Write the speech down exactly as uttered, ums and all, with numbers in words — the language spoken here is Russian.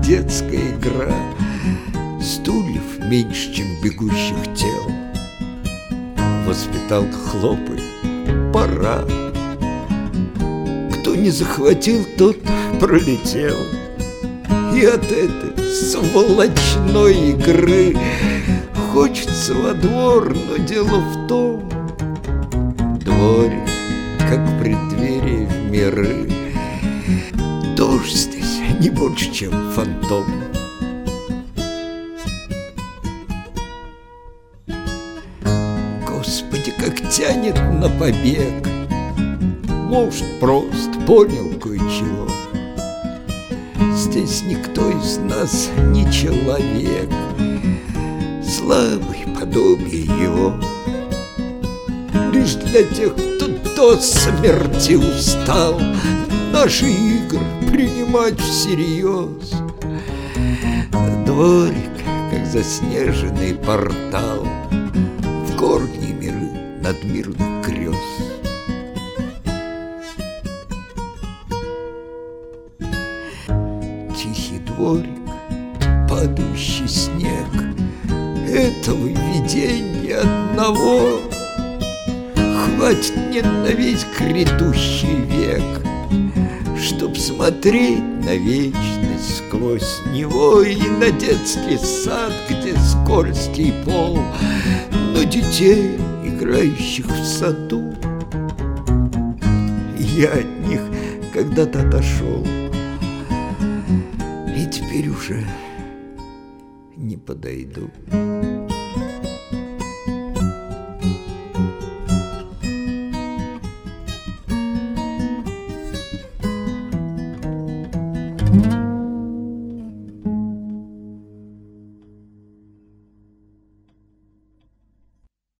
детская игра. Стульев меньше, чем бегущих тел. Воспиталка хлопает, пора. Кто не захватил, тот пролетел. И от этой сволочной игры хочется во двор, но дело в том, дворик, как преддверие в миры. Дождь здесь не больше, чем фантом. Господи, как тянет на побег. Может, просто понял кое-чего. Здесь никто из нас не человек, слабый подобие его. Лишь для тех, кто до смерти устал наши игры принимать всерьез. Дворик, как заснеженный портал в горние миры надмирных грез. Тихий дворик, падающий снег, этого видения одного хватит мне на весь грядущий век, чтоб смотреть на вечность сквозь него и на детский сад, где скользкий пол, на детей, играющих в саду. Я от них когда-то отошел и теперь уже не подойду.